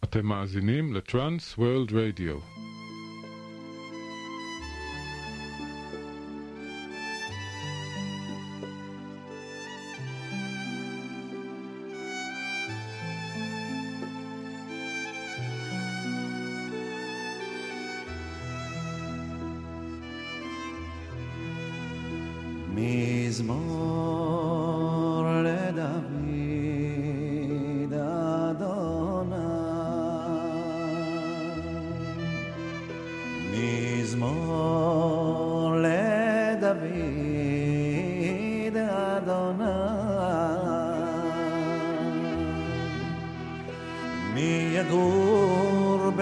אתם מאזינים לטרנס וורלד רדיו. מזמור לדוד אדוני, מזמור לדוד אדוני, מי יגור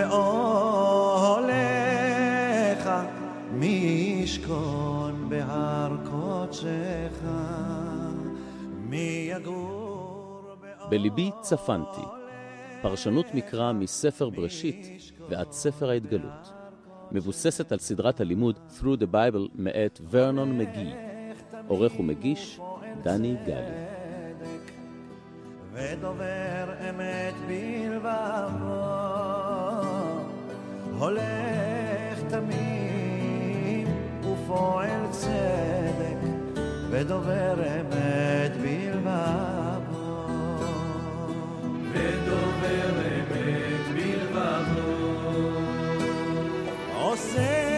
באוהליך, מי ישכון בהר קודשך, מי יגור בליבי צפנתי, פרשנות מקרא מספר בראשית ועד ספר ההתגלות, מבוססת על סדרת הלימוד Through the Bible מאת ורנון מגי, עורך ומגיש דני גלי. ודובר אמת בלבבו, הולך תמים ופועל צדק, ודובר אמת בלבבו, ודובר אמת בלבבו, עושה.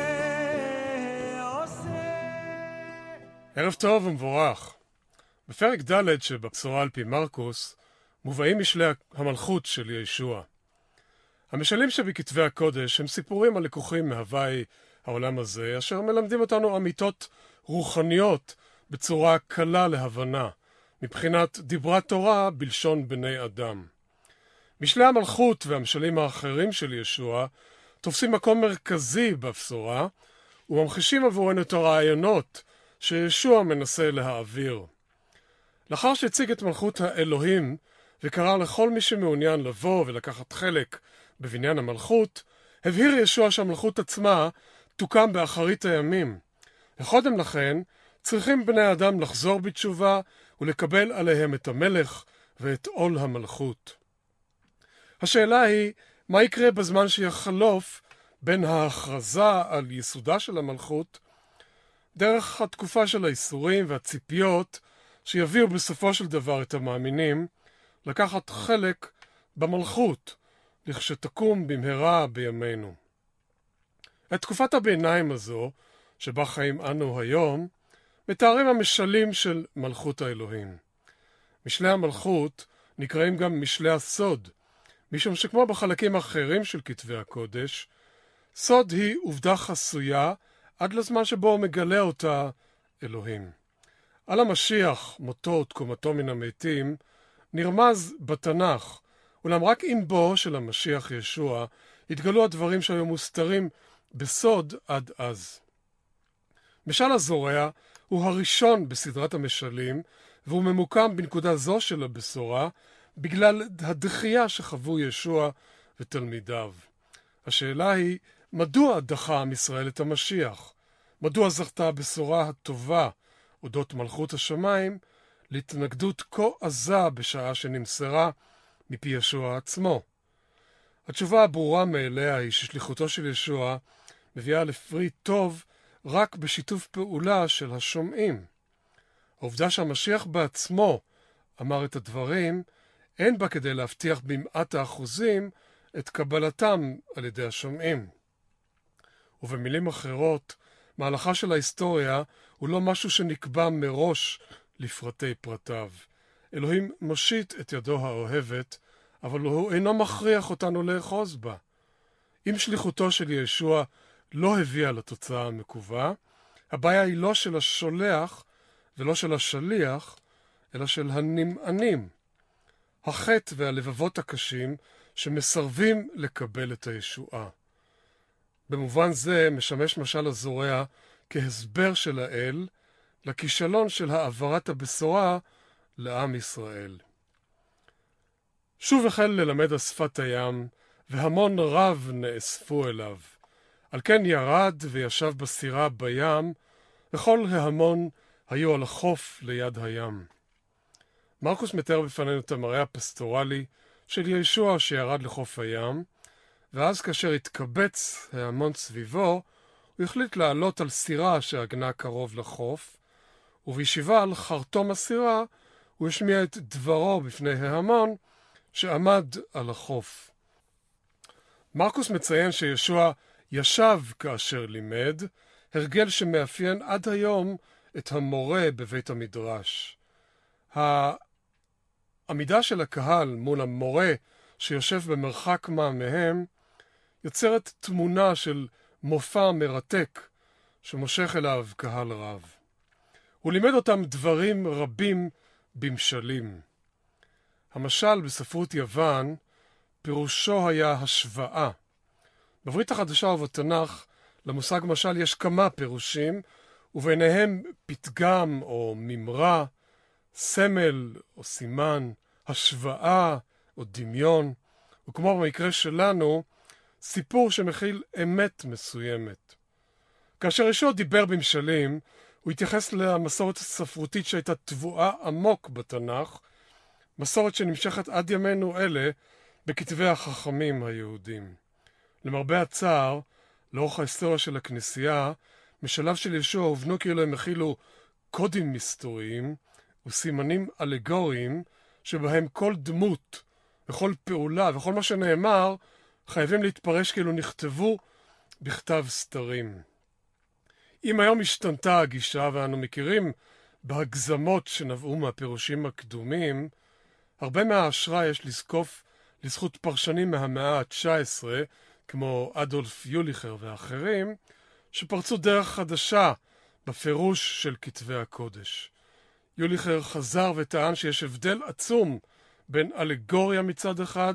ערב טוב ומבורך. בפרק ד' שבבשורה על פי מרקוס מובאים משלי המלכות של ישוע. המשלים שבכתבי הקודש הם סיפורים הלקוחים מהווי העולם הזה, אשר מלמדים אותנו אמיתות רוחניות בצורה קלה להבנה, מבחינת דברת תורה בלשון בני אדם. משלי המלכות והמשלים האחרים של ישוע תופסים מקום מרכזי בבשורה, וממחישים עבורנו את הרעיונות שישוע מנסה להעביר. לאחר שהציג את מלכות האלוהים וקרא לכל מי שמעוניין לבוא ולקחת חלק בבניין המלכות, הבהיר ישוע שהמלכות עצמה תוקם באחרית הימים, וקודם לכן צריכים בני אדם לחזור בתשובה ולקבל עליהם את המלך ואת עול המלכות. השאלה היא, מה יקרה בזמן שיחלוף בין ההכרזה על יסודה של המלכות, דרך התקופה של האיסורים והציפיות שיביאו בסופו של דבר את המאמינים לקחת חלק במלכות, לכשתקום במהרה בימינו. את תקופת הביניים הזו, שבה חיים אנו היום, מתארים המשלים של מלכות האלוהים. משלי המלכות נקראים גם משלי הסוד, משום שכמו בחלקים אחרים של כתבי הקודש, סוד היא עובדה חסויה עד לזמן שבו מגלה אותה אלוהים. על המשיח, מותו ותקומתו מן המתים, נרמז בתנ"ך, אולם רק עם בואו של המשיח ישוע התגלו הדברים שהיו מוסתרים בסוד עד אז. משל הזורע הוא הראשון בסדרת המשלים, והוא ממוקם בנקודה זו של הבשורה, בגלל הדחייה שחוו ישוע ותלמידיו. השאלה היא, מדוע דחה עם ישראל את המשיח? מדוע זכתה הבשורה הטובה אודות מלכות השמיים להתנגדות כה עזה בשעה שנמסרה מפי ישוע עצמו? התשובה הברורה מאליה היא ששליחותו של ישוע מביאה לפרי טוב רק בשיתוף פעולה של השומעים. העובדה שהמשיח בעצמו אמר את הדברים, אין בה כדי להבטיח במעט האחוזים את קבלתם על ידי השומעים. ובמילים אחרות, מהלכה של ההיסטוריה הוא לא משהו שנקבע מראש לפרטי פרטיו. אלוהים מושיט את ידו האוהבת, אבל הוא אינו מכריח אותנו לאחוז בה. אם שליחותו של ישוע לא הביאה לתוצאה המקווה, הבעיה היא לא של השולח ולא של השליח, אלא של הנמענים. החטא והלבבות הקשים שמסרבים לקבל את הישועה. במובן זה משמש משל הזורע כהסבר של האל לכישלון של העברת הבשורה לעם ישראל. שוב החל ללמד על שפת הים, והמון רב נאספו אליו. על כן ירד וישב בסירה בים, וכל ההמון היו על החוף ליד הים. מרקוס מתאר בפנינו את המראה הפסטורלי של ישוע שירד לחוף הים, ואז כאשר התקבץ ההמון סביבו, הוא החליט לעלות על סירה שעגנה קרוב לחוף, ובישיבה על חרטום הסירה הוא השמיע את דברו בפני ההמון שעמד על החוף. מרקוס מציין שישוע ישב כאשר לימד, הרגל שמאפיין עד היום את המורה בבית המדרש. העמידה של הקהל מול המורה שיושב במרחק מה מהם יוצרת תמונה של מופע מרתק שמושך אליו קהל רב. הוא לימד אותם דברים רבים במשלים. המשל בספרות יוון פירושו היה השוואה. בברית החדשה ובתנ"ך למושג משל יש כמה פירושים, וביניהם פתגם או ממרה, סמל או סימן, השוואה או דמיון, וכמו במקרה שלנו, סיפור שמכיל אמת מסוימת. כאשר ישוע דיבר במשלים, הוא התייחס למסורת הספרותית שהייתה טבועה עמוק בתנ"ך, מסורת שנמשכת עד ימינו אלה בכתבי החכמים היהודים. למרבה הצער, לאורך ההיסטוריה של הכנסייה, משלב של ישוע הובנו כאילו הם הכילו קודים מסתוריים וסימנים אלגוריים שבהם כל דמות וכל פעולה וכל מה שנאמר חייבים להתפרש כאילו נכתבו בכתב סתרים. אם היום השתנתה הגישה ואנו מכירים בהגזמות שנבעו מהפירושים הקדומים, הרבה מההשראה יש לזקוף לזכות פרשנים מהמאה ה-19, כמו אדולף יוליכר ואחרים, שפרצו דרך חדשה בפירוש של כתבי הקודש. יוליכר חזר וטען שיש הבדל עצום בין אלגוריה מצד אחד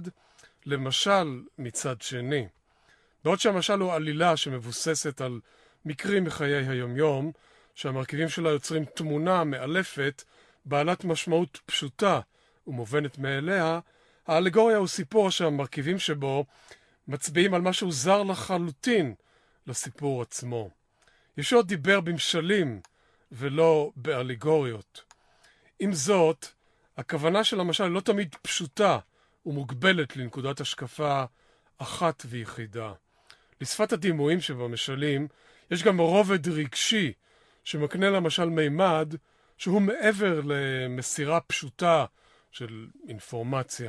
למשל מצד שני. בעוד שהמשל הוא עלילה שמבוססת על מקרים מחיי היומיום, שהמרכיבים שלה יוצרים תמונה מאלפת, בעלת משמעות פשוטה ומובנת מאליה, האלגוריה הוא סיפור שהמרכיבים שבו מצביעים על משהו זר לחלוטין לסיפור עצמו. ישוע דיבר במשלים ולא באלגוריות. עם זאת, הכוונה של המשל לא תמיד פשוטה ומוגבלת לנקודת השקפה אחת ויחידה. לשפת הדימויים שבמשלים יש גם רובד רגשי שמקנה למשל מימד שהוא מעבר למסירה פשוטה של אינפורמציה.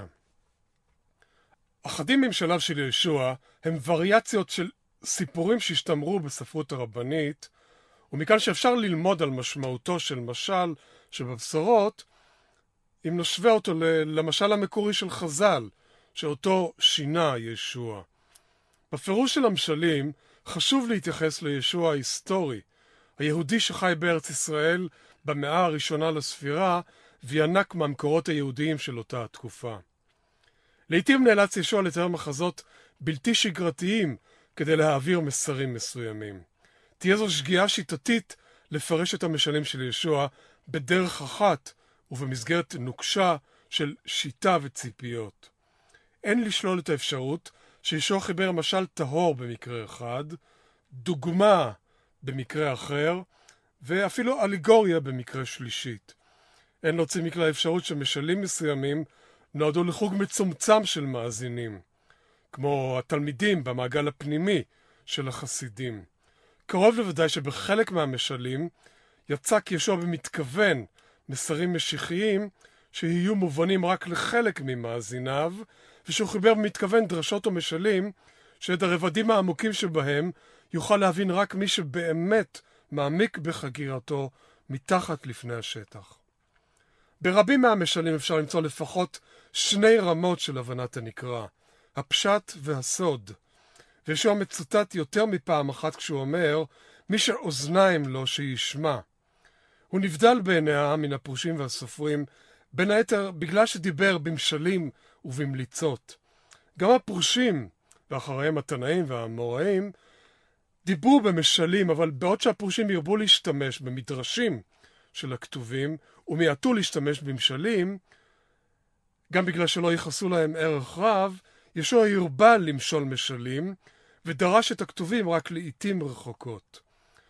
אחדים ממשליו של ישוע הם וריאציות של סיפורים שהשתמרו בספרות הרבנית, ומכאן שאפשר ללמוד על משמעותו של משל שבבשורות, אם נשווה אותו למשל המקורי של חז"ל, שאותו שינה ישוע. בפירוש של המשלים חשוב להתייחס לישוע ההיסטורי, היהודי שחי בארץ ישראל במאה הראשונה לספירה, וינק מהמקורות היהודיים של אותה התקופה. לעתים נאלץ ישוע לתאר מחזות בלתי שגרתיים כדי להעביר מסרים מסוימים. תהיה זו שגיאה שיטתית לפרש את המשלים של ישוע בדרך אחת ובמסגרת נוקשה של שיטה וציפיות. אין לשלול את האפשרות שישוע חיבר משל טהור במקרה אחד, דוגמה במקרה אחר, ואפילו אלגוריה במקרה שלישית. אין להוציא מכלל האפשרות שמשלים מסוימים נועדו לחוג מצומצם של מאזינים, כמו התלמידים במעגל הפנימי של החסידים. קרוב לוודאי שבחלק מהמשלים יצק ישוע במתכוון מסרים משיחיים שיהיו מובנים רק לחלק ממאזיניו, ושהוא חיבר במתכוון דרשות ומשלים שאת הרבדים העמוקים שבהם יוכל להבין רק מי שבאמת מעמיק בחגירתו מתחת לפני השטח. ברבים מהמשלים אפשר למצוא לפחות שני רמות של הבנת הנקרא, הפשט והסוד. וישוע מצוטט יותר מפעם אחת כשהוא אומר, מי שאוזניים לו שישמע. הוא נבדל בעיניה מן הפרושים והסופרים, בין היתר בגלל שדיבר במשלים ובמליצות. גם הפרושים, ואחריהם התנאים והאמוראים, דיברו במשלים, אבל בעוד שהפרושים ירבו להשתמש במדרשים של הכתובים, ומיעטו להשתמש במשלים, גם בגלל שלא ייחסו להם ערך רב, ישוע הרבה למשול משלים, ודרש את הכתובים רק לעתים רחוקות.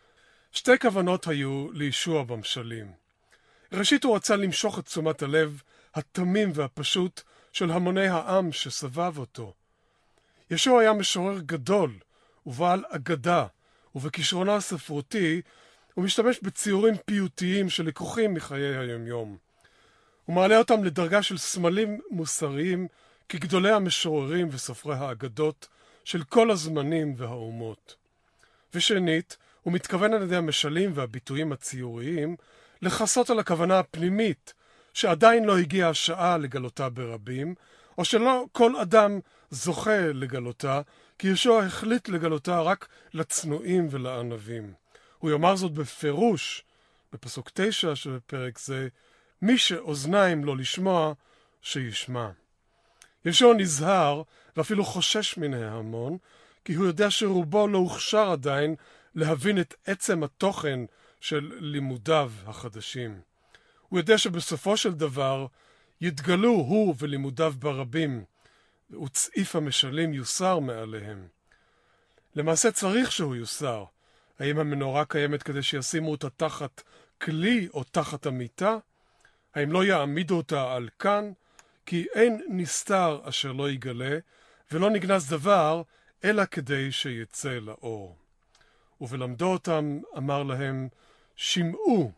שתי כוונות היו לישוע במשלים. ראשית הוא רצה למשוך את תשומת הלב התמים והפשוט של המוני העם שסבב אותו. ישוע היה משורר גדול ובעל אגדה, ובכישרונו הספרותי הוא משתמש בציורים פיוטיים שלקוחים מחיי היומיום. הוא מעלה אותם לדרגה של סמלים מוסריים כגדולי המשוררים וסופרי האגדות של כל הזמנים והאומות. ושנית, הוא מתכוון על ידי המשלים והביטויים הציוריים לחסות על הכוונה הפנימית שעדיין לא הגיעה השעה לגלותה ברבים, או שלא כל אדם זוכה לגלותה, כי ישוע החליט לגלותה רק לצנועים ולענבים. הוא יאמר זאת בפירוש, בפסוק 9 של פרק זה, מי שאוזניים לא לשמוע, שישמע. ישוע נזהר ואפילו חושש מן ההמון, כי הוא יודע שרובו לא הוכשר עדיין להבין את עצם התוכן של לימודיו החדשים. הוא יודע שבסופו של דבר יתגלו הוא ולימודיו ברבים, וצעיף המשלים יוסר מעליהם. למעשה צריך שהוא יוסר. האם המנורה קיימת כדי שישימו אותה תחת כלי או תחת המיטה? האם לא יעמידו אותה על כאן? כי אין נסתר אשר לא יגלה, ולא נגנז דבר, אלא כדי שיצא לאור. ובלמדו אותם אמר להם, שמעו.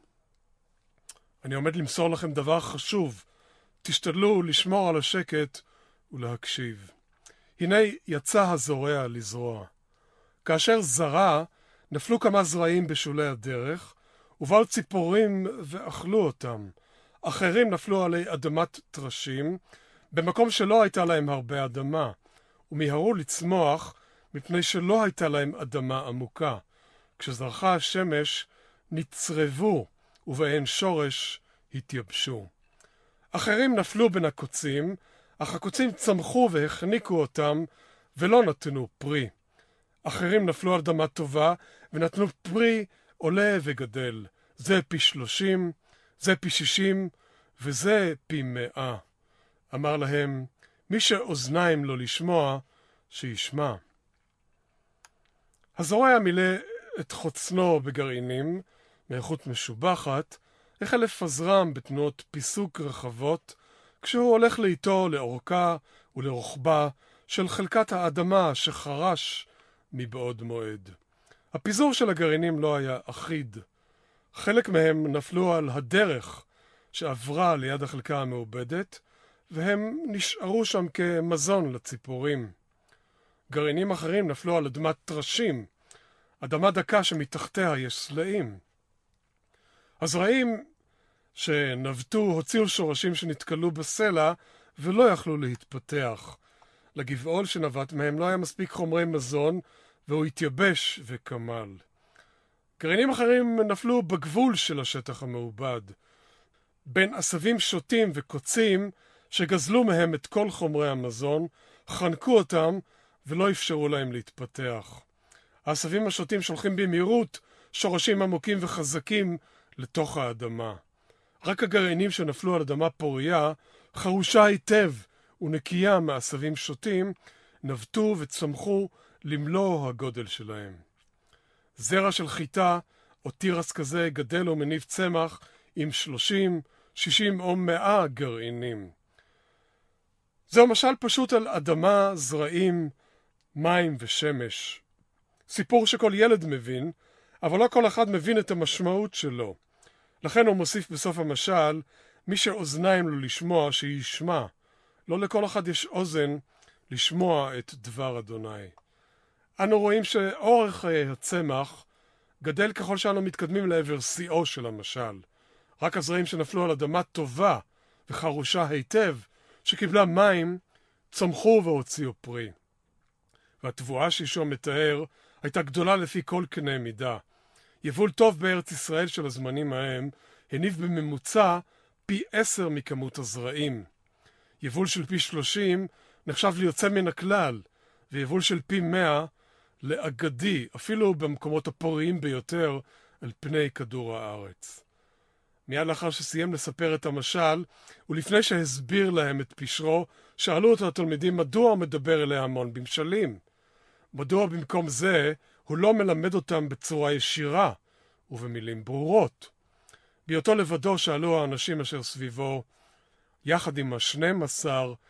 אני עומד למסור לכם דבר חשוב, תשתדלו לשמור על השקט ולהקשיב. הנה יצא הזורע לזרוע. כאשר זרע, נפלו כמה זרעים בשולי הדרך, ובאו ציפורים ואכלו אותם. אחרים נפלו עלי אדמת טרשים, במקום שלא הייתה להם הרבה אדמה, ומיהרו לצמוח מפני שלא הייתה להם אדמה עמוקה. כשזרחה השמש, נצרבו, ובהן שורש התייבשו. אחרים נפלו בין הקוצים, אך הקוצים צמחו והחניקו אותם, ולא נתנו פרי. אחרים נפלו על אדמה טובה, ונתנו פרי עולה וגדל. זה פי 30, זה פי 60, וזה פי 100. אמר להם, מי שאוזניים לא לשמוע, שישמע. הזורע מילא את חוצנו בגרעינים, מאיכות משובחת, החל לפזרם בתנועות פיסוק רחבות, כשהוא הולך לאיתו לאורכה ולרוחבה של חלקת האדמה שחרש מבעוד מועד. הפיזור של הגרעינים לא היה אחיד. חלק מהם נפלו על הדרך שעברה ליד החלקה המעובדת, והם נשארו שם כמזון לציפורים. גרעינים אחרים נפלו על אדמת טרשים, אדמה דקה שמתחתיה יש סלעים. הזרעים שנבטו הוציאו שורשים שנתקלו בסלע ולא יכלו להתפתח. לגבעול שנבט מהם לא היה מספיק חומרי מזון והוא התייבש וקמל. גרעינים אחרים נפלו בגבול של השטח המעובד, בין עשבים שוטים וקוצים שגזלו מהם את כל חומרי המזון, חנקו אותם ולא אפשרו להם להתפתח. העשבים השוטים שולחים במהירות שורשים עמוקים וחזקים לתוך האדמה. רק הגרעינים שנפלו על אדמה פוריה, חרושה היטב ונקייה מעשבים שוטים, נבטו וצמחו למלוא הגודל שלהם. זרע של חיטה או תירס כזה גדל ומניב צמח עם 30, 60 או 100 גרעינים. זהו משל פשוט על אדמה, זרעים, מים ושמש. סיפור שכל ילד מבין, אבל לא כל אחד מבין את המשמעות שלו. לכן הוא מוסיף בסוף המשל, מי שאוזניים לו לשמוע, שישמע. לא לכל אחד יש אוזן לשמוע את דבר אדוני. אנו רואים שאורך חיי הצמח גדל ככל שאנו מתקדמים לעבר שיאו של המשל. רק הזרעים שנפלו על אדמה טובה וחרושה היטב, שקיבלה מים, צמחו והוציאו פרי. והתבואה שישוע מתאר הייתה גדולה לפי כל קנה מידה. יבול טוב בארץ ישראל של הזמנים ההם הניב בממוצע פי 10 מכמות הזרעים. יבול של פי 30 נחשב ליוצא מן הכלל, ויבול של פי 100 לאגדי, אפילו במקומות הפוריים ביותר על פני כדור הארץ. מיד לאחר שסיים לספר את המשל, ולפני שהסביר להם את פשרו, שאלו אותו התלמידים מדוע הוא מדבר אלי המון במשלים. מדוע במקום זה הוא לא מלמד אותם בצורה ישירה ובמילים ברורות. בהיותו לבדו שאלו האנשים אשר סביבו, יחד עם ה12,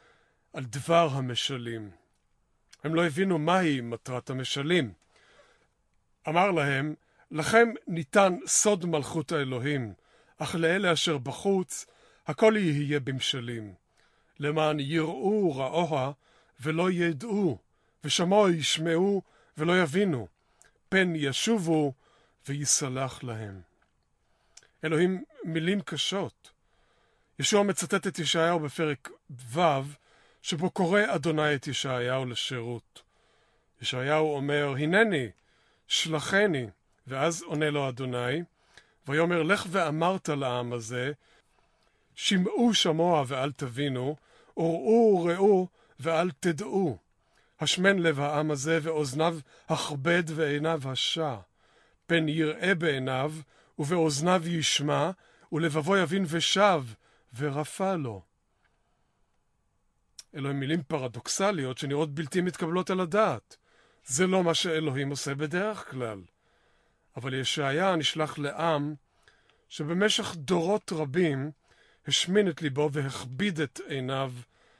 על דבר המשלים. הם לא הבינו מהי מטרת המשלים. אמר להם, לכם ניתן סוד מלכות האלוהים, אך לאלה אשר בחוץ, הכל יהיה במשלים. למען יראו ראוה ולא ידעו, ושמעו ישמעו ולא יבינו, פן ישובו ויסלח להם. אלוהים מילים קשות. ישוע מצטט את ישעיהו בפרק ו' שבו קורא אדוני את ישעיהו לשירות. ישעיהו אומר, הנני, שלחני, ואז עונה לו אדוני, ויאמר, לך ואמרת לעם הזה, שמעו שמוע ואל תבינו, וראו ראו ואל תדעו. השמן לב העם הזה ואוזניו הכבד ועיניו השע. פן יראה בעיניו ובאוזניו ישמע, ולבבו יבין ושב ורפא לו. אלו הם מילים פרדוקסליות שנראות בלתי מתקבלות על הדעת. זה לא מה שאלוהים עושה בדרך כלל. אבל ישעיה נשלח לעם שבמשך דורות רבים השמין את ליבו והכביד את עיניו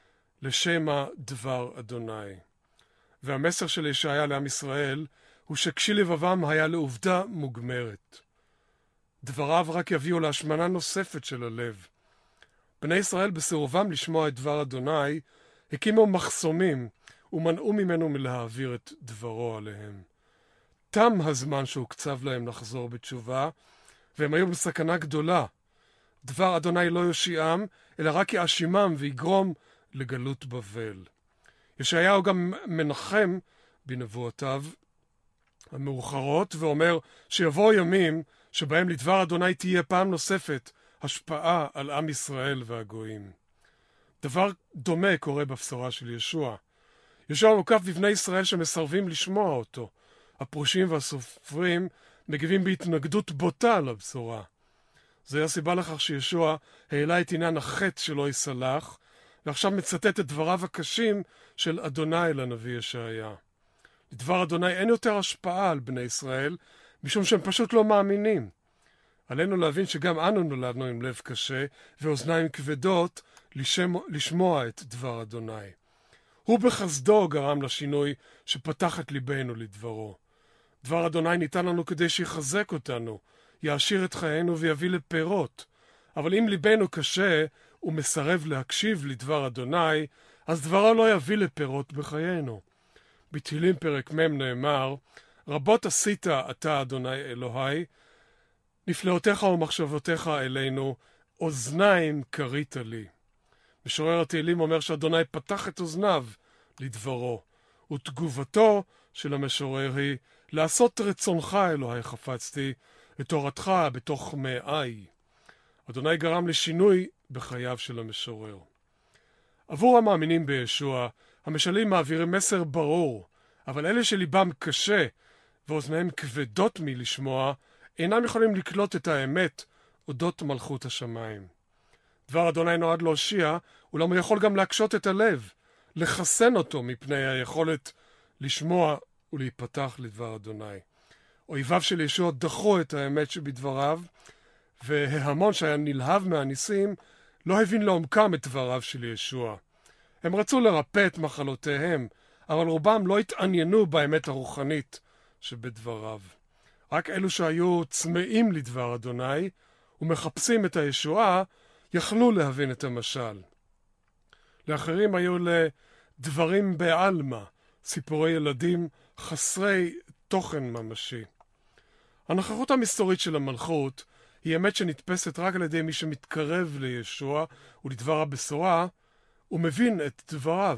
לשמה דבר אדוני. והמסר של ישעיה לעם ישראל הוא שכשיל לבבם היה לעובדה מוגמרת. דבריו רק יביאו להשמנה נוספת של הלב. בני ישראל בסירובם לשמוע את דבר אדוני הקימו מחסומים ומנעו ממנו מלהעביר את דברו עליהם. תם הזמן שהוקצב להם לחזור בתשובה, והם היו בסכנה גדולה. דבר אדוני לא יושיעם, אלא רק יאשימם ויגרום לגלות בבל. ישעיהו גם מנחם בנבואותיו המאוחרות, ואומר שיבואו ימים שבהם לדבר אדוני תהיה פעם נוספת השפעה על עם ישראל והגויים. דבר דומה קורה בבשורה של ישוע. ישוע מוקף בבני ישראל שמסרבים לשמוע אותו. הפרושים והסופרים מגיבים בהתנגדות בוטה לבשורה. זו הסיבה לכך שישוע העלה את עניין החטא שלא יסלח, ועכשיו מצטט את דבריו הקשים של אדוני לנביא ישעיה. לדבר אדוני אין יותר השפעה על בני ישראל, משום שהם פשוט לא מאמינים. עלינו להבין שגם אנו נולדנו עם לב קשה ואוזניים כבדות לשמוע את דבר אדוני. הוא בחסדו גרם לשינוי שפתח את ליבנו לדברו. דבר אדוני ניתן לנו כדי שיחזק אותנו, יעשיר את חיינו ויביא לפירות. אבל אם ליבנו קשה ומסרב להקשיב לדבר אדוני, אז דברו לא יביא לפירות בחיינו. בתהילים פרק מ' נאמר, רבות עשית אתה אדוני אלוהי, נפלאותיך ומחשבותיך אלינו, אוזניים קרית לי. משורר התהילים אומר שאדוני פתח את אוזניו לדברו, ותגובתו של המשורר היא, לעשות רצונך אלוהי חפצתי, את תורתך בתוך מאי. אדוני גרם לשינוי בחייו של המשורר. עבור המאמינים בישוע, המשלים מעבירים מסר ברור, אבל אלה שליבם קשה ואוזניהם כבדות מלשמוע, אינם יכולים לקלוט את האמת אודות מלכות השמיים. דבר אדוני נועד להושיע, אולם הוא יכול גם להקשות את הלב, לחסן אותו מפני היכולת לשמוע ולהיפתח לדבר אדוני. אויביו של ישוע דחו את האמת שבדבריו, וההמון שהיה נלהב מהניסים לא הבין לעומקם את דבריו של ישוע. הם רצו לרפא את מחלותיהם, אבל רובם לא התעניינו באמת הרוחנית שבדבריו. רק אלו שהיו צמאים לדבר אדוני ומחפשים את הישועה, יכלו להבין את המשל. לאחרים היו לדברים בעלמא, סיפורי ילדים חסרי תוכן ממשי. הנוכחות המסתורית של המלכות היא אמת שנתפסת רק על ידי מי שמתקרב לישוע ולדבר הבשורה ומבין את דבריו.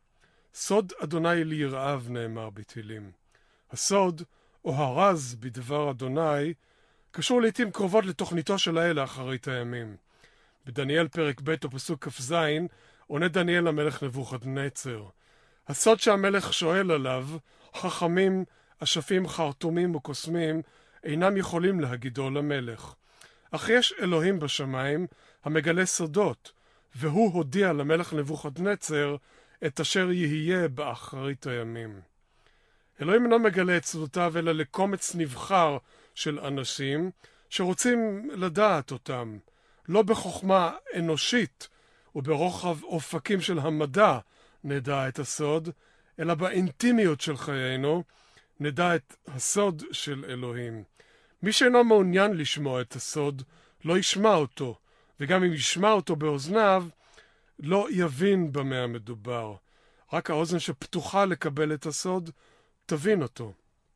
סוד אדוני ליראיו נאמר בתהילים. הסוד או הרז בדבר אדוני קשור לעתים קרובות לתוכניתו של האל לאחרית הימים. בדניאל פרק ב' ופסוק כ"ז עונה דניאל למלך נבוכדנצר. הסוד שהמלך שואל עליו, חכמים, אשפים, חרטומים וקוסמים אינם יכולים להגידו למלך. אך יש אלוהים בשמיים המגלה סודות, והוא הודיע למלך נבוכדנצר את אשר יהיה באחרית הימים. אלוהים אינו מגלה את סודותיו אלא לקומץ נבחר של אנשים שרוצים לדעת אותם, לא בחוכמה אנושית וברוחב אופקים של המדע נדע את הסוד, אלא באינטימיות של חיינו נדע את הסוד של אלוהים. מי שאינו מעוניין לשמוע את הסוד, לא ישמע אותו, וגם אם ישמע אותו באוזניו, לא יבין במה המדובר. רק האוזן שפתוחה לקבל את הסוד, תבין אותו.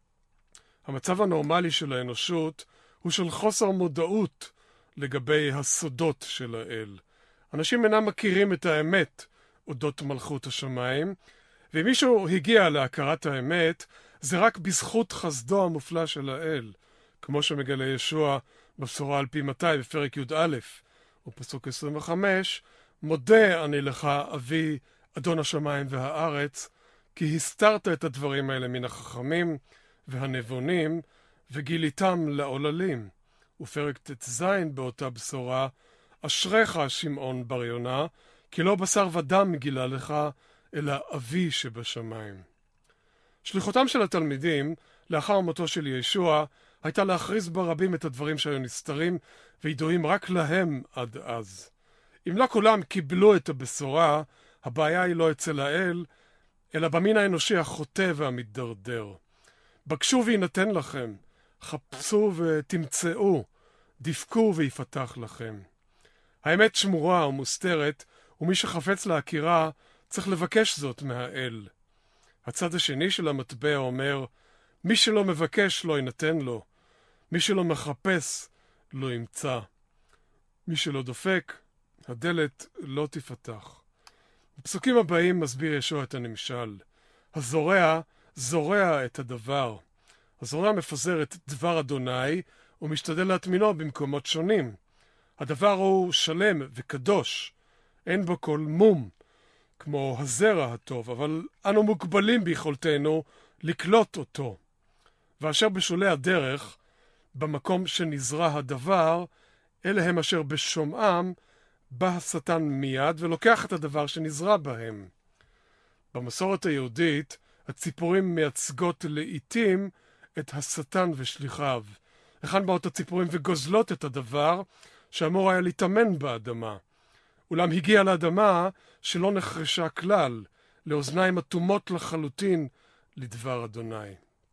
המצב הנורמלי של האנושות הוא של חוסר מודעות לגבי הסודות של האל. אנשים אינם מכירים את האמת אודות מלכות השמיים, ואם מישהו הגיע להכרת האמת, זה רק בזכות חסדו המופלא של האל, כמו שמגלה ישוע בבשורה על פי מתי בפרק י"א, ופסוק 25, מודה אני לך אבי אדון השמיים והארץ, כי הסתרת את הדברים האלה מן החכמים והנבונים, וגיליתם לעוללים. ופרק ט"ז באותה בשורה, אשריך שמעון בר יונה, כי לא בשר ודם גילה לך, אלא אבי שבשמיים. שליחותם של התלמידים, לאחר מותו של ישוע, הייתה להכריז ברבים את הדברים שהיו נסתרים, וידועים רק להם עד אז. אם לא כולם קיבלו את הבשורה, הבעיה היא לא אצל האל, אלא במין האנושי החוטא והמתדרדר. בקשו וינתן לכם, חפשו ותמצאו, דפקו ויפתח לכם. האמת שמורה ומוסתרת, ומי שחפץ להכירה צריך לבקש זאת מהאל. הצד השני של המטבע אומר, מי שלא מבקש לא ינתן לו, מי שלא מחפש לא ימצא. מי שלא דופק, הדלת לא תפתח. בפסוקים הבאים מסביר ישוע את הנמשל. הזורע זורע את הדבר. הזורע מפזר את דבר אדוני ומשתדל להטמינו במקומות שונים. הדבר הוא שלם וקדוש, אין בו כל מום, כמו הזרע הטוב, אבל אנו מוגבלים ביכולתנו לקלוט אותו. ואשר בשולי הדרך, במקום שנזרע הדבר, אלה הם אשר בשומעם, בא השטן מיד ולוקח את הדבר שנזרע בהם. במסורת היהודית, הציפורים מייצגות לעתים את השטן ושליחיו. היכן באות הציפורים וגוזלות את הדבר שאמור היה להתאמן באדמה. אולם הגיע לאדמה שלא נחרשה כלל, לאוזניים אטומות לחלוטין לדבר אדוני.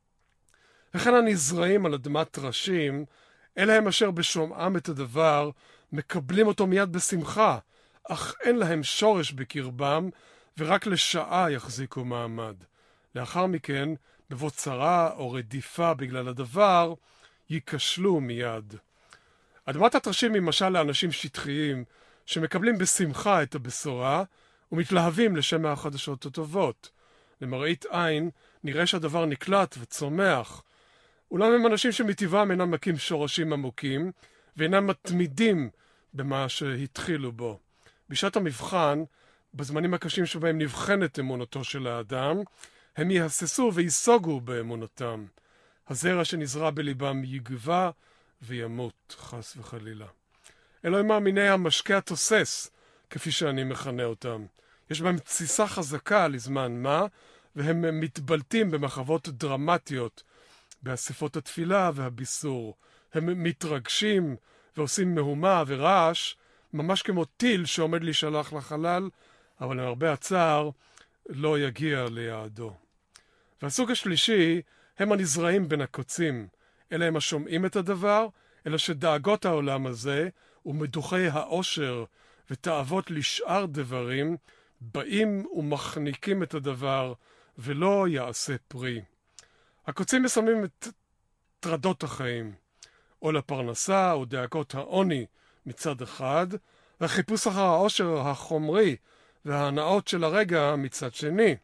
לכן הנזרעים על אדמת ראשים, אלה הם אשר בשומעם את הדבר, מקבלים אותו מיד בשמחה, אך אין להם שורש בקרבם, ורק לשעה יחזיקו מעמד. לאחר מכן, בבוא צרה או רדיפה בגלל הדבר, ייכשלו מיד. אדמת התרשים היא משל לאנשים שטחיים, שמקבלים בשמחה את הבשורה, ומתלהבים לשם החדשות הטובות. למראית עין, נראה שהדבר נקלט וצומח. אולם הם אנשים שמטבעם אינם מקים שורשים עמוקים, ואינם מתמידים במה שהתחילו בו. בשעת המבחן, בזמנים הקשים שבהם נבחנת אמונתו של האדם, הם יהססו ויסוגו באמונתם. הזרע שנזרע בליבם יגבה וימות, חס וחלילה. אלו הם מאמיני המשקה התוסס, כפי שאני מכנה אותם. יש בהם תסיסה חזקה לזמן מה, והם מתבלטים במחוות דרמטיות, באספות התפילה והביסור. הם מתרגשים ועושים מהומה ורעש, ממש כמו טיל שעומד להישלח לחלל, אבל למרבה הצער לא יגיע ליעדו. והסוג השלישי הם הנזרעים בין הקוצים. אלה הם השומעים את הדבר, אלא שדאגות העולם הזה ומדוכי העושר ותאוות לשאר דברים באים ומחניקים את הדבר ולא יעשה פרי. הקוצים מסמלים את טרדות החיים, או לפרנסה או דאגות העוני מצד אחד, והחיפוש אחר העושר החומרי וההנאות של הרגע מצד שני.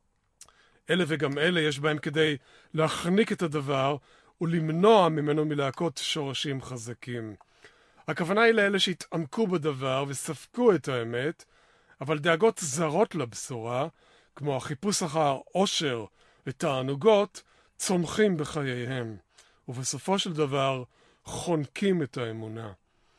אלה וגם אלה יש בהם כדי להחניק את הדבר ולמנוע ממנו מלהכות שורשים חזקים. הכוונה היא לאלה שהתעמקו בדבר וספקו את האמת, אבל דאגות זרות לבשורה, כמו החיפוש אחר עושר ותענוגות, צומחים בחייהם, ובסופו של דבר חונקים את האמונה.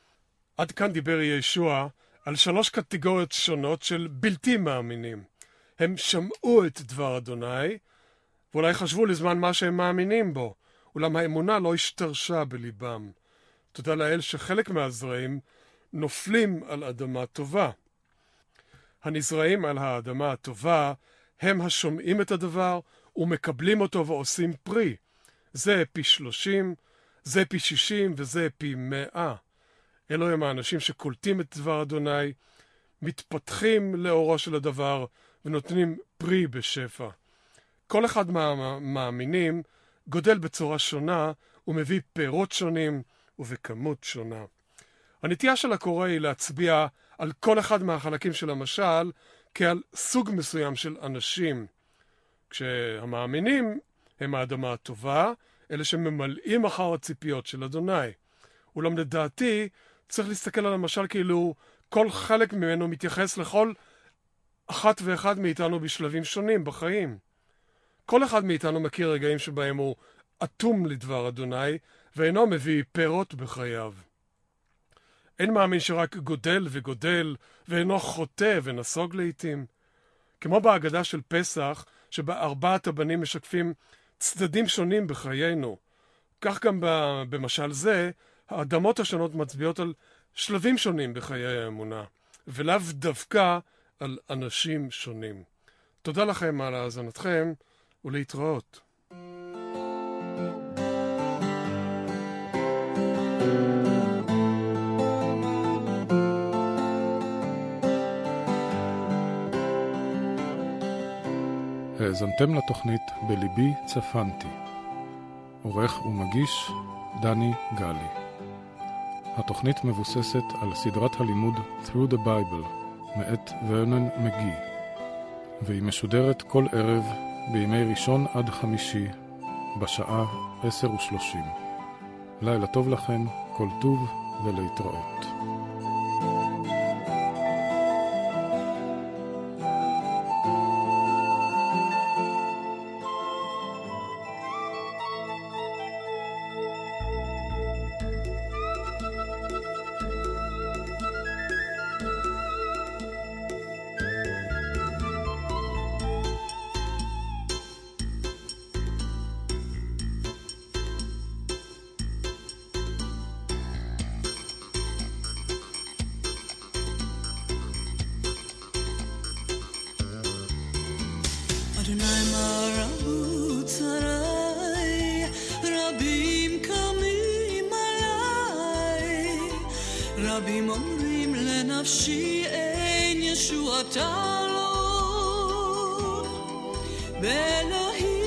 עד כאן דיבר ישוע על 3 קטגוריות שונות של בלתי מאמינים. הם שמעו את דבר אדוני, ואולי חשבו לזמן מה שהם מאמינים בו, אולם האמונה לא השתרשה בליבם. תודה לאל שחלק מהזרעים נופלים על אדמה טובה. הנזרעים על האדמה הטובה הם השומעים את הדבר ומקבלים אותו ועושים פרי. זה פי 30, זה פי 60 וזה פי 100. אלו הם האנשים שקולטים את דבר אדוני, מתפתחים לאורו של הדבר ונותנים פרי בשפע. כל אחד מהמאמינים גודל בצורה שונה ומביא פירות שונים ובכמות שונה. הנטייה של הקורא היא להצביע על כל אחד מהחלקים של המשל כעל סוג מסוים של אנשים. כשהמאמינים הם האדמה הטובה, אלה שממלאים אחר הציפיות של אדוני. אולם לדעתי צריך להסתכל על המשל כאילו כל חלק ממנו מתייחס לכל אחת ואחד מאיתנו בשלבים שונים בחיים. כל אחד מאיתנו מכיר רגעים שבהם הוא אטום לדבר אדוני ואינו מביא פירות בחייו. אין מאמין שרק גודל וגודל ואינו חוטא ונסוג לעתים. כמו בהגדה של פסח, שבה 4 הבנים משקפים צדדים שונים בחיינו. כך גם במשל זה, האדמות השונות מצביעות על שלבים שונים בחיי האמונה, ולאו דווקא על אנשים שונים. תודה לכם על האזנתכם, ולהתראות. האזנתם לתוכנית בליבי צפנתי. עורך ומגיש דני גלי. התוכנית מבוססת על סדרת הלימוד Through the Bible מאת ורנון מגי, והיא משודרת כל ערב בימי ראשון עד חמישי בשעה 10:30. לילה טוב לכם, כל טוב ולהתראות. אדוני מראות שרי, רבים קמים עליי, רבים אומרים לנפשי אין ישועתה לו, באלוהים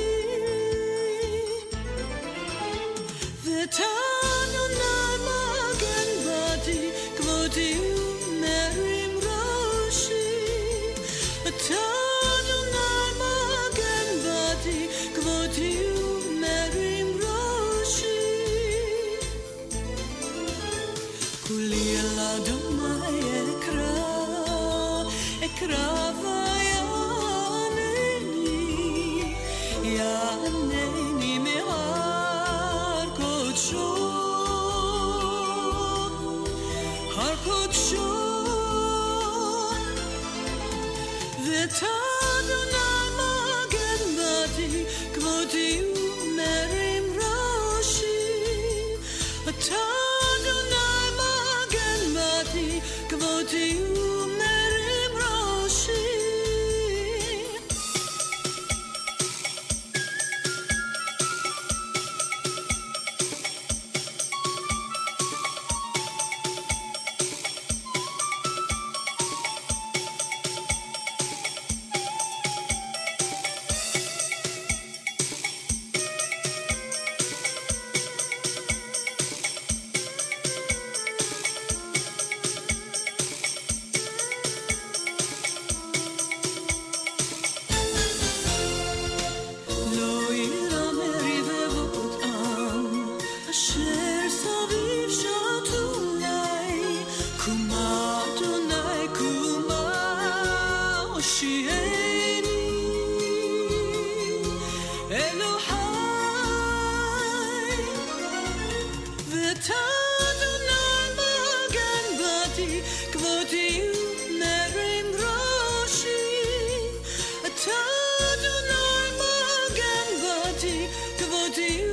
ותנוני מגן בדי, כבודי ומרים ראשי, אקרא ויענני, יענני מהר קודשו, הר קודשו, ותדוני מגן בדי, כבודי ומרים ראשי, ותדוני מגן בדי, כבודי כבודי